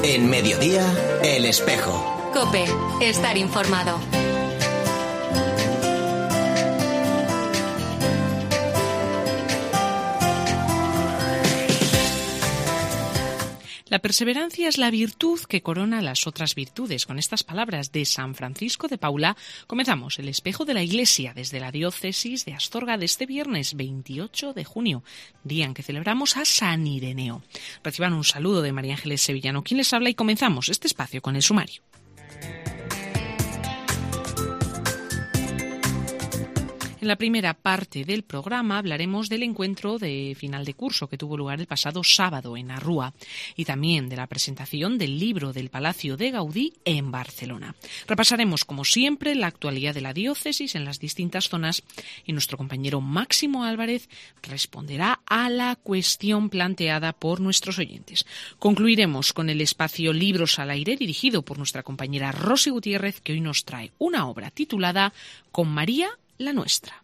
En Mediodía, El Espejo. COPE, estar informado. La perseverancia es la virtud que corona las otras virtudes. Con estas palabras de San Francisco de Paula comenzamos el espejo de la Iglesia desde la diócesis de Astorga de este viernes 28 de junio, día en que celebramos a San Ireneo. Reciban un saludo de María Ángeles Sevillano, quien les habla, y comenzamos este espacio con el sumario. En la primera parte del programa hablaremos del encuentro de final de curso que tuvo lugar el pasado sábado en Arrúa y también de la presentación del libro del Palacio de Gaudí en Barcelona. Repasaremos, como siempre, la actualidad de la diócesis en las distintas zonas y nuestro compañero Máximo Álvarez responderá a la cuestión planteada por nuestros oyentes. Concluiremos con el espacio Libros al Aire dirigido por nuestra compañera Rosy Gutiérrez, que hoy nos trae una obra titulada Con María la Nuestra.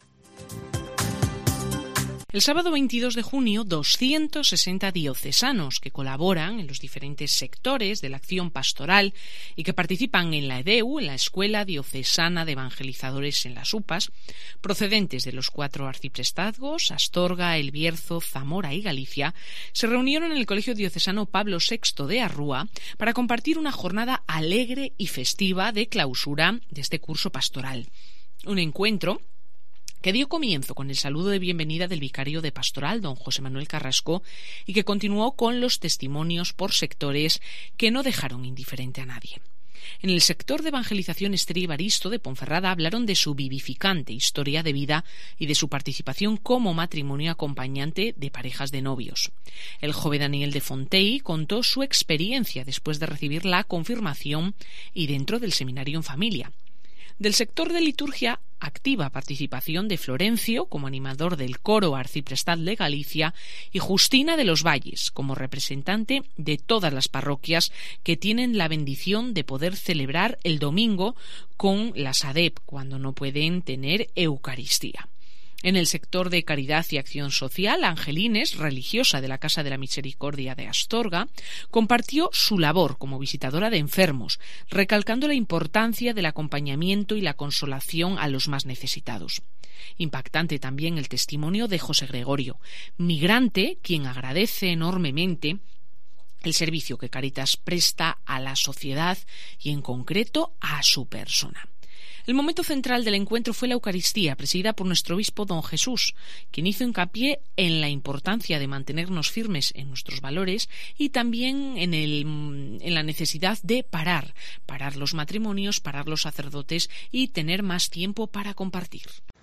El sábado 22 de junio, 260 diocesanos que colaboran en los diferentes sectores de la acción pastoral y que participan en la EDEU, en la Escuela Diocesana de Evangelizadores en las UPAs, procedentes de los 4 arciprestazgos, Astorga, El Bierzo, Zamora y Galicia, se reunieron en el Colegio Diocesano Pablo VI de Arrúa para compartir una jornada alegre y festiva de clausura de este curso pastoral. Un encuentro que dio comienzo con el saludo de bienvenida del vicario de pastoral, don José Manuel Carrasco, y que continuó con los testimonios por sectores que no dejaron indiferente a nadie. En el sector de evangelización, Esther y Evaristo de Ponferrada hablaron de su vivificante historia de vida y de su participación como matrimonio acompañante de parejas de novios. El joven Daniel de Fontey contó su experiencia después de recibir la confirmación y dentro del seminario en familia. Del sector de liturgia, activa participación de Florencio como animador del coro arciprestal de Galicia y Justina de los Valles como representante de todas las parroquias que tienen la bendición de poder celebrar el domingo con las ADEP cuando no pueden tener Eucaristía. En el sector de caridad y acción social, Angelines, religiosa de la Casa de la Misericordia de Astorga, compartió su labor como visitadora de enfermos, recalcando la importancia del acompañamiento y la consolación a los más necesitados. Impactante también el testimonio de José Gregorio, migrante, quien agradece enormemente el servicio que Cáritas presta a la sociedad y, en concreto, a su persona. El momento central del encuentro fue la Eucaristía, presidida por nuestro obispo don Jesús, quien hizo hincapié en la importancia de mantenernos firmes en nuestros valores y también en la necesidad de parar los matrimonios, parar los sacerdotes y tener más tiempo para compartir.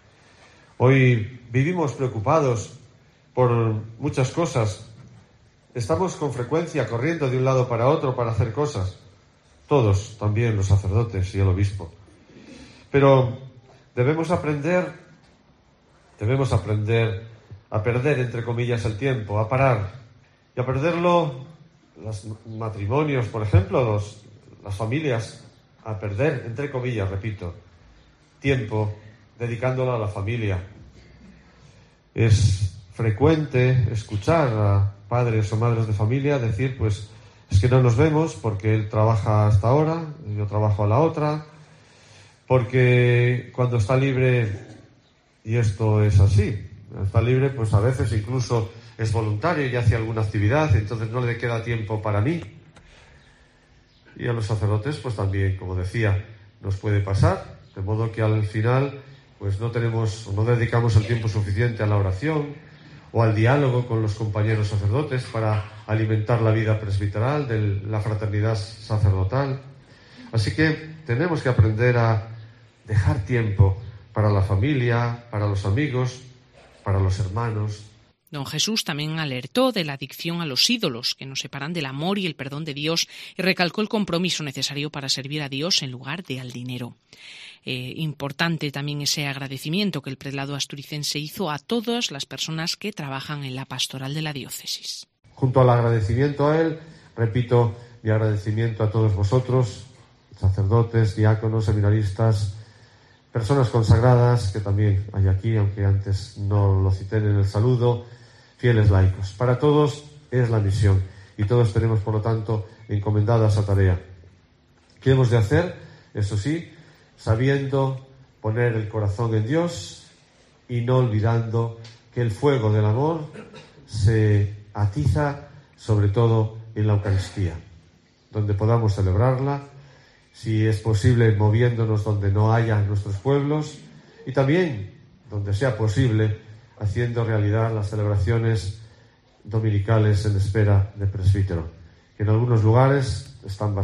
Hoy vivimos preocupados por muchas cosas. Estamos con frecuencia corriendo de un lado para otro para hacer cosas. Todos, también los sacerdotes y el obispo. Pero debemos aprender a perder, entre comillas, el tiempo, a parar. Y a perderlo los matrimonios, por ejemplo, las familias, a perder, entre comillas, repito, tiempo dedicándolo a la familia. Es frecuente escuchar a padres o madres de familia decir, pues, es que no nos vemos porque él trabaja hasta ahora, yo trabajo a la otra, porque cuando está libre, y esto es así, está libre, pues a veces incluso es voluntario y hace alguna actividad, entonces no le queda tiempo para mí. Y a los sacerdotes, pues también, como decía, nos puede pasar, de modo que al final, pues no dedicamos el tiempo suficiente a la oración o al diálogo con los compañeros sacerdotes para alimentar la vida presbiteral, de la fraternidad sacerdotal. Así que tenemos que aprender a dejar tiempo para la familia, para los amigos, para los hermanos. Don Jesús también alertó de la adicción a los ídolos que nos separan del amor y el perdón de Dios y recalcó el compromiso necesario para servir a Dios en lugar de al dinero. Importante también ese agradecimiento que el prelado asturicense hizo a todas las personas que trabajan en la pastoral de la diócesis. Junto al agradecimiento a él, repito mi agradecimiento a todos vosotros, sacerdotes, diáconos, seminaristas, personas consagradas, que también hay aquí, aunque antes no lo cité en el saludo, fieles laicos. Para todos es la misión. y todos tenemos, por lo tanto, encomendada esa tarea. ¿Qué hemos de hacer? Eso sí, sabiendo poner el corazón en Dios y no olvidando que el fuego del amor se atiza sobre todo en la Eucaristía, donde podamos celebrarla, si es posible moviéndonos donde no haya en nuestros pueblos y también donde sea posible haciendo realidad las celebraciones dominicales en espera de presbítero, que en algunos lugares están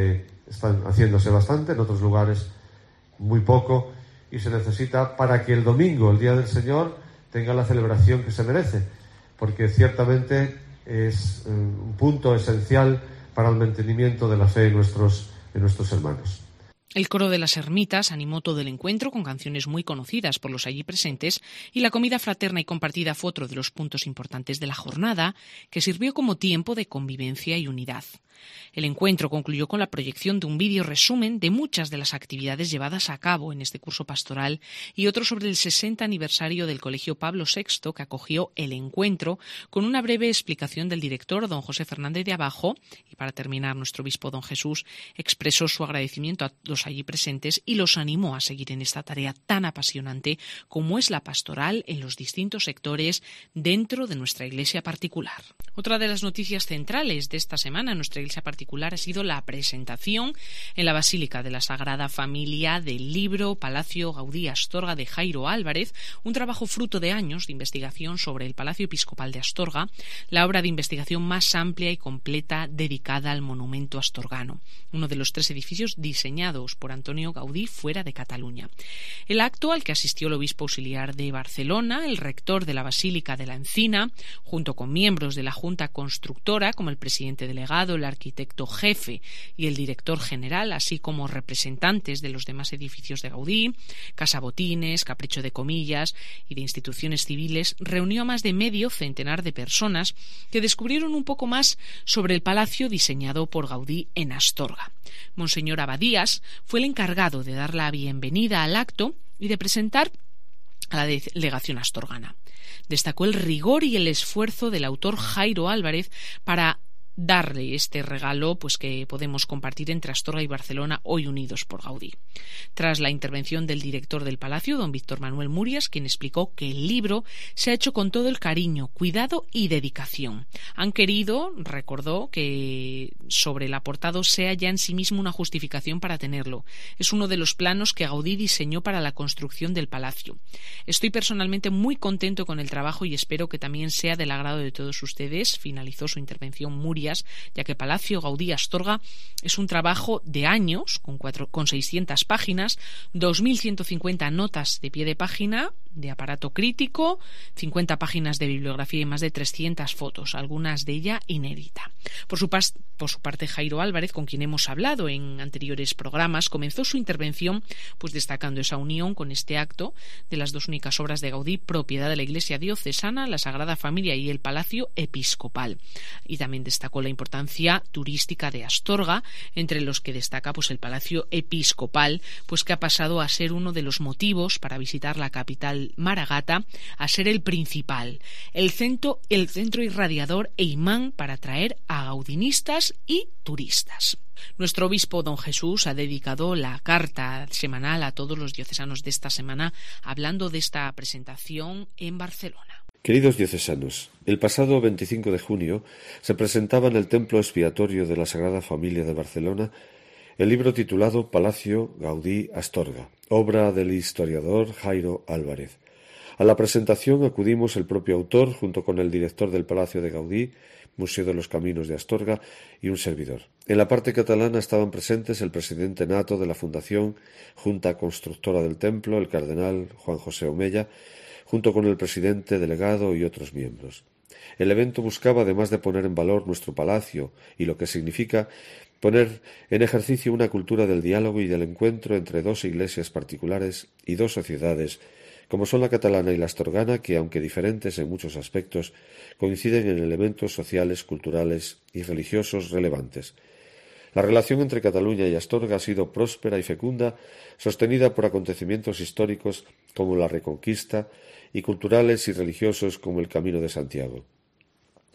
haciéndose bastante, en otros lugares muy poco, y se necesita para que el domingo, el Día del Señor, tenga la celebración que se merece, porque ciertamente es un punto esencial para el mantenimiento de la fe en nuestros hermanos. El coro de las ermitas animó todo el encuentro con canciones muy conocidas por los allí presentes y la comida fraterna y compartida fue otro de los puntos importantes de la jornada, que sirvió como tiempo de convivencia y unidad. El encuentro concluyó con la proyección de un vídeo resumen de muchas de las actividades llevadas a cabo en este curso pastoral y otro sobre el 60 aniversario del Colegio Pablo VI, que acogió el encuentro, con una breve explicación del director, don José Fernández de Abajo, y para terminar, nuestro obispo don Jesús expresó su agradecimiento a los allí presentes y los animó a seguir en esta tarea tan apasionante como es la pastoral en los distintos sectores dentro de nuestra iglesia particular. Otra de las noticias centrales de esta semana en nuestra iglesia particular ha sido la presentación en la Basílica de la Sagrada Familia del libro Palacio Gaudí Astorga de Jairo Álvarez, un trabajo fruto de años de investigación sobre el Palacio Episcopal de Astorga, la obra de investigación más amplia y completa dedicada al monumento astorgano, uno de los 3 edificios diseñados por Antonio Gaudí fuera de Cataluña. El acto, al que asistió el obispo auxiliar de Barcelona, el rector de la Basílica de la Encina, junto con miembros de la Junta Constructora, como el presidente delegado, el arquitecto jefe y el director general, así como representantes de los demás edificios de Gaudí, Casa Botines, Capricho de Comillas y de instituciones civiles, reunió a más de medio centenar de personas que descubrieron un poco más sobre el palacio diseñado por Gaudí en Astorga. Monseñor Abadías fue el encargado de dar la bienvenida al acto y de presentar a la delegación astorgana. Destacó el rigor y el esfuerzo del autor Jairo Álvarez para darle este regalo que podemos compartir entre Astorga y Barcelona, hoy unidos por Gaudí. Tras la intervención del director del Palacio, don Víctor Manuel Murias, quien explicó que el libro se ha hecho con todo el cariño, cuidado y dedicación. Han querido, recordó, que sobre el aportado sea ya en sí mismo una justificación para tenerlo. Es uno de los planos que Gaudí diseñó para la construcción del palacio. Estoy personalmente muy contento con el trabajo y espero que también sea del agrado de todos ustedes, finalizó su intervención Murias, ya que Palacio Gaudí Astorga es un trabajo de años, con 600 páginas, 2.150 notas de pie de página, de aparato crítico, 50 páginas de bibliografía y más de 300 fotos, algunas de ella inédita. Por su parte, Jairo Álvarez, con quien hemos hablado en anteriores programas, comenzó su intervención destacando esa unión con este acto de las 2 únicas obras de Gaudí, propiedad de la Iglesia diocesana, la Sagrada Familia y el Palacio Episcopal. Y también destacó la importancia turística de Astorga, entre los que destaca el Palacio Episcopal, que ha pasado a ser uno de los motivos para visitar la capital Maragata, a ser el principal, el centro irradiador e imán para atraer a gaudinistas y turistas. Nuestro obispo don Jesús ha dedicado la carta semanal a todos los diocesanos de esta semana, hablando de esta presentación en Barcelona. Queridos diocesanos, el pasado 25 de junio se presentaba en el Templo Expiatorio de la Sagrada Familia de Barcelona el libro titulado Palacio Gaudí Astorga, obra del historiador Jairo Álvarez. A la presentación acudimos el propio autor, junto con el director del Palacio de Gaudí, Museo de los Caminos de Astorga, y un servidor. En la parte catalana estaban presentes el presidente nato de la Fundación Junta Constructora del Templo, el cardenal Juan José Omella, junto con el presidente delegado y otros miembros. El evento buscaba, además de poner en valor nuestro palacio y lo que significa, poner en ejercicio una cultura del diálogo y del encuentro entre 2 iglesias particulares y 2 sociedades, como son la catalana y la astorgana, que, aunque diferentes en muchos aspectos, coinciden en elementos sociales, culturales y religiosos relevantes. La relación entre Cataluña y Astorga ha sido próspera y fecunda, sostenida por acontecimientos históricos como la Reconquista y culturales y religiosos como el Camino de Santiago.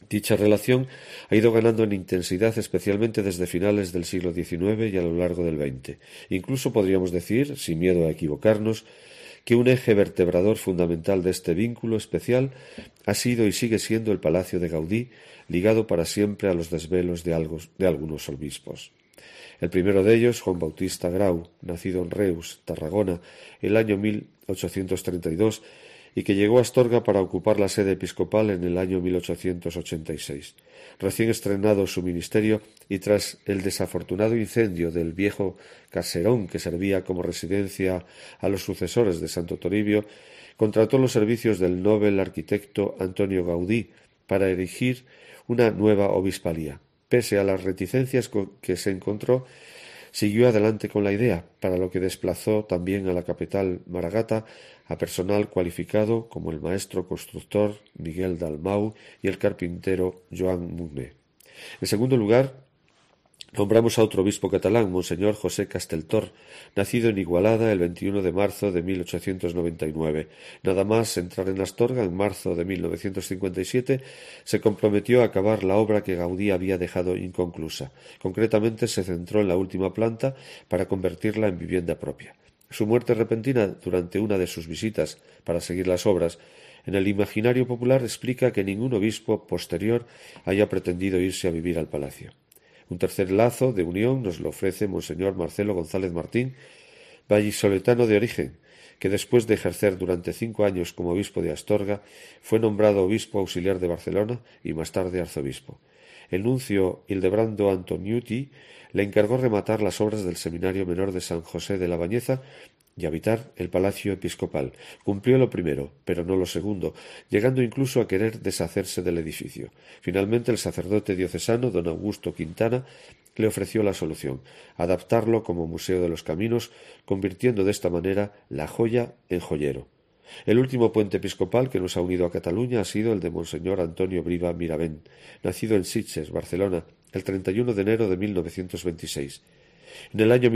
Dicha relación ha ido ganando en intensidad especialmente desde finales del siglo XIX y a lo largo del XX. Incluso podríamos decir, sin miedo a equivocarnos, que un eje vertebrador fundamental de este vínculo especial ha sido y sigue siendo el Palacio de Gaudí, ligado para siempre a los desvelos de algunos obispos. El primero de ellos, Juan Bautista Grau, nacido en Reus, Tarragona, el año 1832, y que llegó a Astorga para ocupar la sede episcopal en el año 1886. Recién estrenado su ministerio y tras el desafortunado incendio del viejo caserón que servía como residencia a los sucesores de Santo Toribio, contrató los servicios del noble arquitecto Antonio Gaudí para erigir una nueva obispalía. Pese a las reticencias que se encontró, siguió adelante con la idea, para lo que desplazó también a la capital Maragata a personal cualificado como el maestro constructor Miguel Dalmau y el carpintero Joan Mugné. En segundo lugar, nombramos a otro obispo catalán, Monseñor José Casteltor, nacido en Igualada el 21 de marzo de 1899. Nada más entrar en Astorga en marzo de 1957, se comprometió a acabar la obra que Gaudí había dejado inconclusa. Concretamente, se centró en la última planta para convertirla en vivienda propia. Su muerte repentina durante una de sus visitas para seguir las obras, en el imaginario popular explica que ningún obispo posterior haya pretendido irse a vivir al palacio. Un tercer lazo de unión nos lo ofrece Monseñor Marcelo González Martín, vallisoletano de origen, que después de ejercer durante 5 años como obispo de Astorga, fue nombrado obispo auxiliar de Barcelona y más tarde arzobispo. El nuncio Hildebrando Antoniuti le encargó rematar las obras del Seminario Menor de San José de la Bañeza y habitar el palacio episcopal. Cumplió lo primero, pero no lo segundo, llegando incluso a querer deshacerse del edificio. Finalmente, el sacerdote diocesano, don Augusto Quintana, le ofreció la solución: adaptarlo como Museo de los Caminos, convirtiendo de esta manera la joya en joyero. El último puente episcopal que nos ha unido a Cataluña ha sido el de Monseñor Antonio Briva Miravent, nacido en Sitges, Barcelona, el 31 de enero de 1926. En el año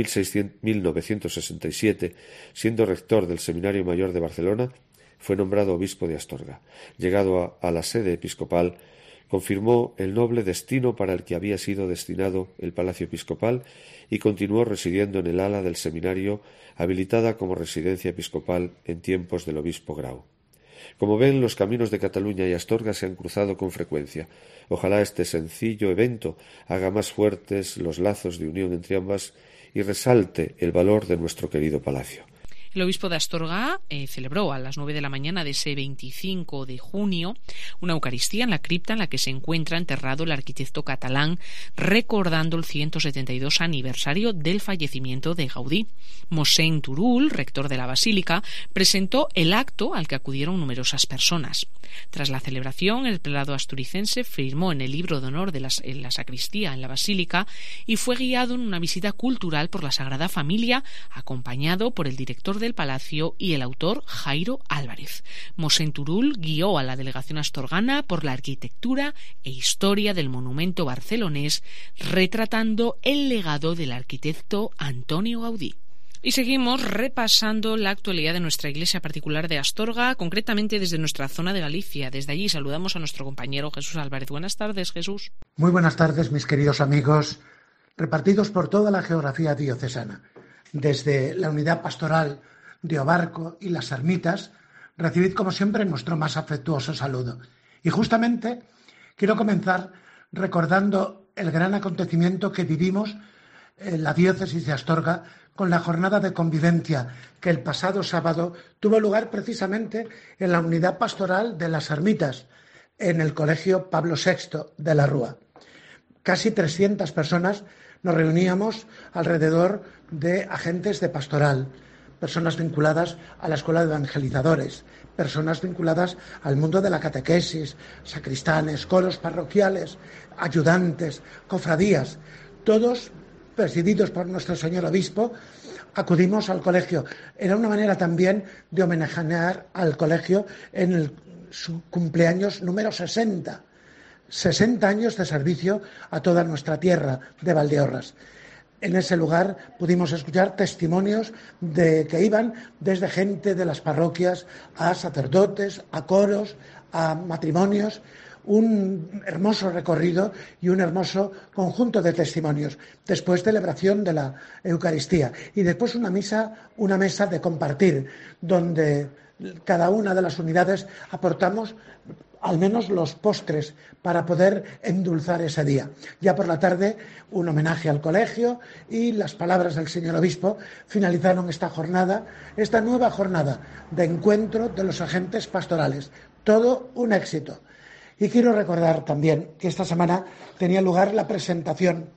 1967, siendo rector del Seminario Mayor de Barcelona, fue nombrado obispo de Astorga. Llegado a la sede episcopal, confirmó el noble destino para el que había sido destinado el Palacio Episcopal y continuó residiendo en el ala del seminario, habilitada como residencia episcopal en tiempos del obispo Grau. Como ven, los caminos de Cataluña y Astorga se han cruzado con frecuencia. Ojalá este sencillo evento haga más fuertes los lazos de unión entre ambas y resalte el valor de nuestro querido palacio. El obispo de Astorga celebró a las 9 de la mañana de ese 25 de junio una Eucaristía en la cripta en la que se encuentra enterrado el arquitecto catalán, recordando el 172 aniversario del fallecimiento de Gaudí. Mosén Turull, rector de la Basílica, presentó el acto al que acudieron numerosas personas. Tras la celebración, el prelado asturicense firmó en el libro de honor en la sacristía en la Basílica y fue guiado en una visita cultural por la Sagrada Familia, acompañado por el director del Palacio y el autor Jairo Álvarez. Mosén Turull guió a la delegación astorgana por la arquitectura e historia del monumento barcelonés, retratando el legado del arquitecto Antonio Gaudí. Y seguimos repasando la actualidad de nuestra iglesia particular de Astorga, concretamente desde nuestra zona de Galicia. Desde allí saludamos a nuestro compañero Jesús Álvarez. Buenas tardes, Jesús. Muy buenas tardes, mis queridos amigos, repartidos por toda la geografía diocesana. Desde la unidad pastoral de Obarco y las Ermitas, recibid como siempre nuestro más afectuoso saludo. Y justamente quiero comenzar recordando el gran acontecimiento que vivimos en la diócesis de Astorga con la jornada de convivencia que el pasado sábado tuvo lugar precisamente en la unidad pastoral de las Ermitas, en el Colegio Pablo VI de la Rúa. Casi 300 personas nos reuníamos alrededor de agentes de pastoral, personas vinculadas a la escuela de evangelizadores, personas vinculadas al mundo de la catequesis, sacristanes, coros parroquiales, ayudantes, cofradías, todos presididos por nuestro señor obispo. Acudimos al colegio. Era una manera también de homenajear al colegio en su cumpleaños número 60. 60 años de servicio a toda nuestra tierra de Valdeorras. En ese lugar pudimos escuchar testimonios que iban desde gente de las parroquias a sacerdotes, a coros, a matrimonios. un hermoso recorrido y un hermoso conjunto de testimonios. Después celebración de la Eucaristía y después una mesa de compartir, donde cada una de las unidades aportamos al menos los postres para poder endulzar ese día. Ya por la tarde, un homenaje al colegio y las palabras del señor obispo finalizaron esta nueva jornada de encuentro de los agentes pastorales. Todo un éxito. Y quiero recordar también que esta semana tenía lugar la presentación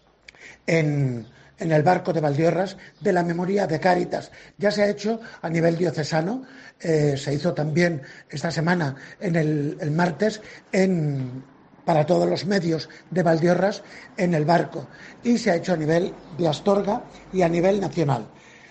en el barco de Valdiorras de la memoria de Cáritas. Ya se ha hecho a nivel diocesano, se hizo también esta semana en el martes para todos los medios de Valdiorras en el barco, y se ha hecho a nivel de Astorga y a nivel nacional.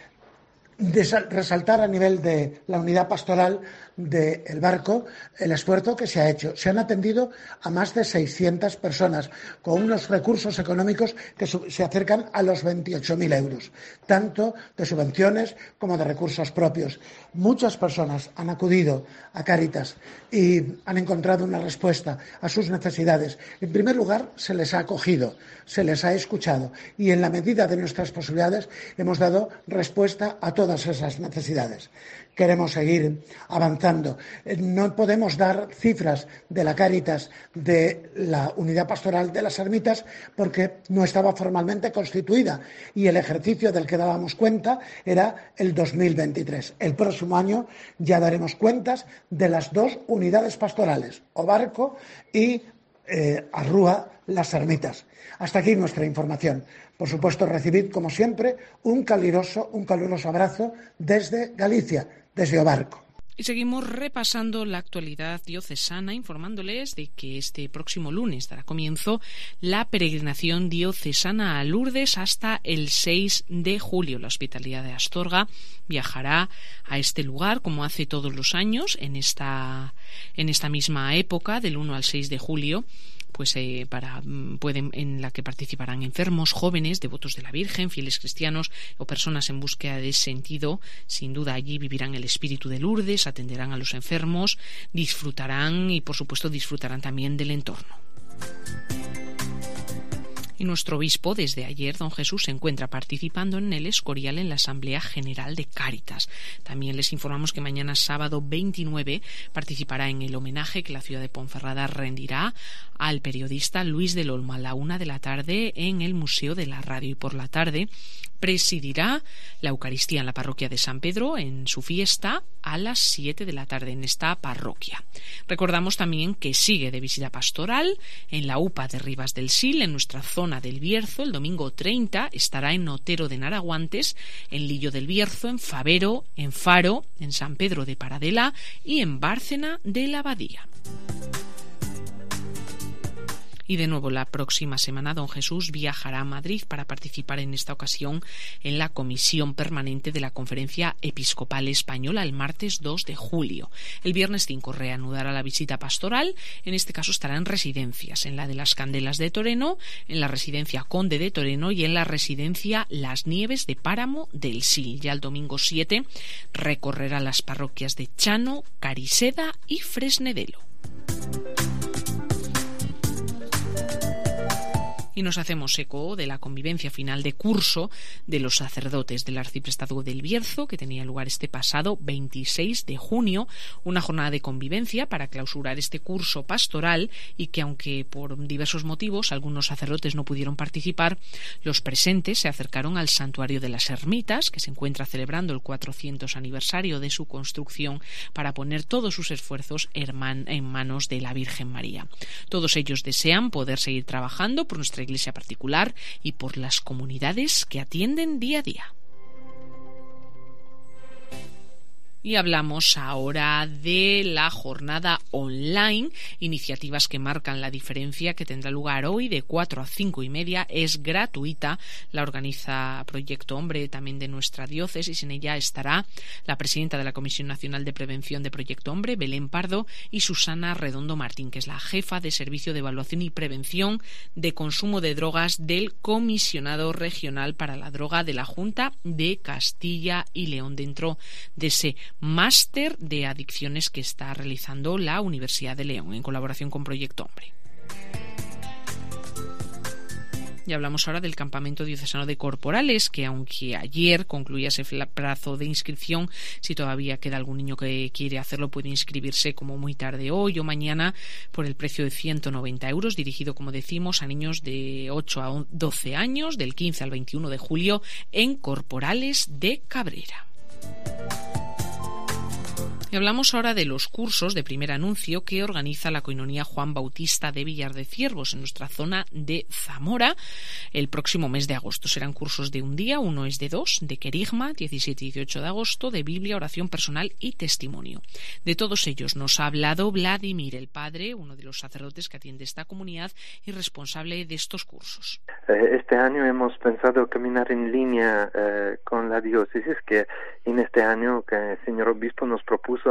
Resaltar a nivel de la unidad pastoral del barco el esfuerzo que se ha hecho. Se han atendido a más de 600 personas con unos recursos económicos que se acercan a los 28.000 euros, tanto de subvenciones como de recursos propios. Muchas personas han acudido a Cáritas y han encontrado una respuesta a sus necesidades. En primer lugar, se les ha acogido, se les ha escuchado y en la medida de nuestras posibilidades hemos dado respuesta a todas esas necesidades. Queremos seguir avanzando. No podemos dar cifras de la Cáritas de la unidad pastoral de las ermitas porque no estaba formalmente constituida y el ejercicio del que dábamos cuenta era el 2023. El próximo año ya daremos cuentas de las dos unidades pastorales, Obarco y Arrúa las ermitas. Hasta aquí nuestra información. Por supuesto, recibid, como siempre, un caluroso abrazo desde Galicia, desde Obarco. Y seguimos repasando la actualidad diocesana, informándoles de que este próximo lunes dará comienzo la peregrinación diocesana a Lourdes hasta el 6 de julio. La Hospitalidad de Astorga viajará a este lugar, como hace todos los años, en esta misma época, del 1 al 6 de julio, en la que participarán enfermos, jóvenes, devotos de la Virgen, fieles cristianos o personas en búsqueda de sentido. Sin duda allí vivirán el espíritu de Lourdes, atenderán a los enfermos, disfrutarán y por supuesto disfrutarán también del entorno. Y nuestro obispo, desde ayer, don Jesús, se encuentra participando en el Escorial en la Asamblea General de Cáritas. También les informamos que mañana, sábado 29, participará en el homenaje que la ciudad de Ponferrada rendirá al periodista Luis del Olmo a la 1:00 p.m. en el Museo de la Radio. Y por la tarde presidirá la Eucaristía en la parroquia de San Pedro en su fiesta a las 7:00 p.m. en esta parroquia. Recordamos también que sigue de visita pastoral en la UPA de Ribas del Sil, en nuestra zona del Bierzo. El domingo 30 estará en Otero de Naraguantes, en Lillo del Bierzo, en Favero, en Faro, en San Pedro de Paradela y en Bárcena de la Abadía. Y de nuevo la próxima semana don Jesús viajará a Madrid para participar en esta ocasión en la comisión permanente de la Conferencia Episcopal Española el martes 2 de julio. El viernes 5 reanudará la visita pastoral, en este caso estará en residencias, en la de las Candelas de Toreno, en la residencia Conde de Toreno y en la residencia Las Nieves de Páramo del Sil. Ya el domingo 7 recorrerá las parroquias de Chano, Cariseda y Fresnedelo. Y nos hacemos eco de la convivencia final de curso de los sacerdotes del Arciprestazgo del Bierzo, que tenía lugar este pasado 26 de junio, una jornada de convivencia para clausurar este curso pastoral y que, aunque por diversos motivos algunos sacerdotes no pudieron participar, los presentes se acercaron al Santuario de las Ermitas, que se encuentra celebrando el 400 aniversario de su construcción, para poner todos sus esfuerzos en manos de la Virgen María. Todos ellos desean poder seguir trabajando por nuestra Iglesia particular y por las comunidades que atienden día a día. Y hablamos ahora de la jornada online, iniciativas que marcan la diferencia, que tendrá lugar hoy de 4 a 5:30. Es gratuita, la organiza Proyecto Hombre, también de nuestra diócesis. En ella estará la presidenta de la Comisión Nacional de Prevención de Proyecto Hombre, Belén Pardo, y Susana Redondo Martín, que es la jefa de Servicio de Evaluación y Prevención de Consumo de Drogas del Comisionado Regional para la Droga de la Junta de Castilla y León. Dentro de ese máster de adicciones que está realizando la Universidad de León en colaboración con Proyecto Hombre. Y hablamos ahora del Campamento Diocesano de Corporales, que aunque ayer concluía ese plazo de inscripción, si todavía queda algún niño que quiere hacerlo, puede inscribirse como muy tarde hoy o mañana por el precio de 190 €, dirigido, como decimos, a niños de 8 a 12 años, del 15 al 21 de julio, en Corporales de Cabrera. Y hablamos ahora de los cursos de primer anuncio que organiza la Coinonía Juan Bautista de Villar de Ciervos en nuestra zona de Zamora el próximo mes de agosto. Serán cursos de un día, uno es de 2, de querigma, 17 y 18 de agosto, de Biblia, oración personal y testimonio. De todos ellos nos ha hablado Vladimir, el padre, uno de los sacerdotes que atiende esta comunidad y responsable de estos cursos. Este año hemos pensado caminar en línea con la diócesis, que en este año que el señor obispo nos propuso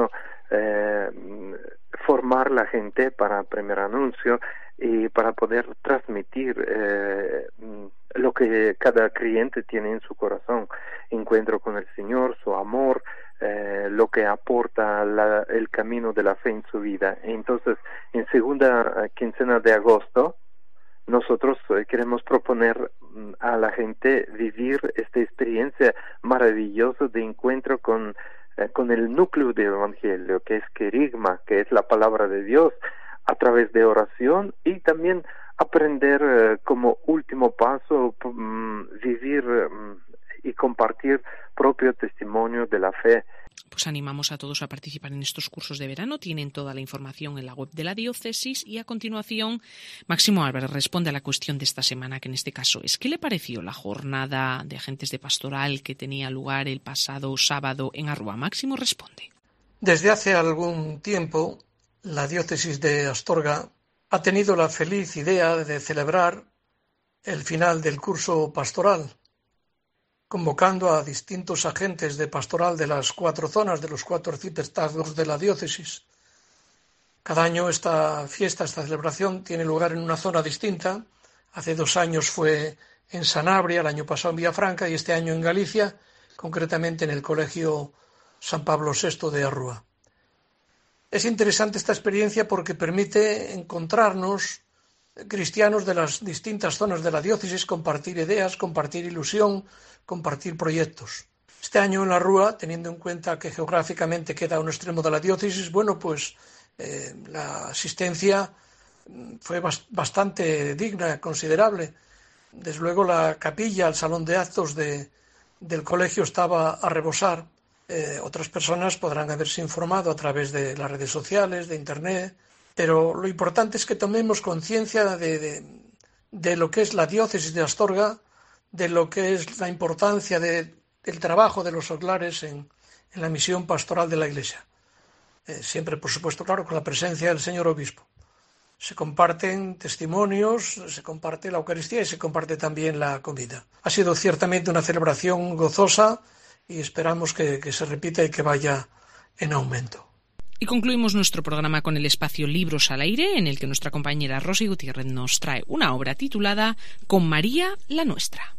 formar la gente para primer anuncio y para poder transmitir lo que cada creyente tiene en su corazón, encuentro con el Señor, su amor, lo que aporta el camino de la fe en su vida. Entonces, en segunda quincena de agosto, nosotros queremos proponer a la gente vivir esta experiencia maravillosa de encuentro con el núcleo del Evangelio, que es querigma, que es la palabra de Dios, a través de oración, y también aprender como último paso vivir y compartir propio testimonio de la fe. Pues animamos a todos a participar en estos cursos de verano. Tienen toda la información en la web de la diócesis y a continuación Máximo Álvarez responde a la cuestión de esta semana, que en este caso es: ¿qué le pareció la jornada de agentes de pastoral que tenía lugar el pasado sábado en Arrúa? Máximo responde. Desde hace algún tiempo la diócesis de Astorga ha tenido la feliz idea de celebrar el final del curso pastoral, convocando a distintos agentes de pastoral de las 4 zonas, de los 4 arciprestazgos de la diócesis. Cada año esta celebración tiene lugar en una zona distinta. Hace 2 años fue en Sanabria, el año pasado en Villafranca y este año en Galicia, concretamente en el Colegio San Pablo VI de Arrúa. Es interesante esta experiencia porque permite encontrarnos cristianos de las distintas zonas de la diócesis, compartir ideas, compartir ilusión, compartir proyectos. Este año en la Rúa, teniendo en cuenta que geográficamente queda a un extremo de la diócesis, la asistencia fue bastante digna, considerable. Desde luego la capilla, el salón de actos del colegio estaba a rebosar. Otras personas podrán haberse informado a través de las redes sociales, de internet, pero lo importante es que tomemos conciencia de lo que es la diócesis de Astorga, de lo que es la importancia del trabajo de los seglares en la misión pastoral de la Iglesia. Siempre, por supuesto, claro, con la presencia del señor obispo. Se comparten testimonios, se comparte la Eucaristía y se comparte también la comida. Ha sido ciertamente una celebración gozosa y esperamos que se repita y que vaya en aumento. Y concluimos nuestro programa con el espacio Libros al Aire, en el que nuestra compañera Rosy Gutiérrez nos trae una obra titulada Con María, la Nuestra.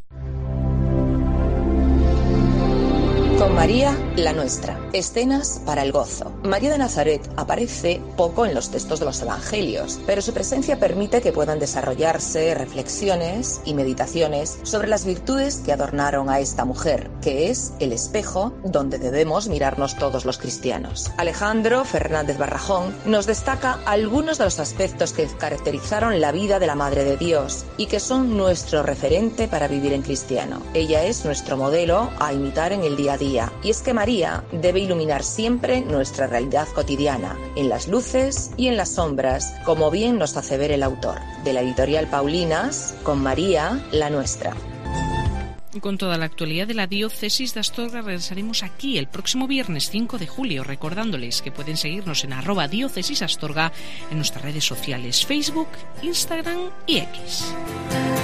Con María, la Nuestra. Escenas para el gozo. María de Nazaret aparece poco en los textos de los evangelios, pero su presencia permite que puedan desarrollarse reflexiones y meditaciones sobre las virtudes que adornaron a esta mujer, que es el espejo donde debemos mirarnos todos los cristianos. Alejandro Fernández Barrajón nos destaca algunos de los aspectos que caracterizaron la vida de la Madre de Dios y que son nuestro referente para vivir en cristiano. Ella es nuestro modelo a imitar en el día a día. Y es que María debe iluminar siempre nuestra realidad cotidiana, en las luces y en las sombras, como bien nos hace ver el autor. De la editorial Paulinas, Con María, la Nuestra. Y con toda la actualidad de la diócesis de Astorga regresaremos aquí el próximo viernes 5 de julio, recordándoles que pueden seguirnos en @diócesisastorga en nuestras redes sociales Facebook, Instagram y X.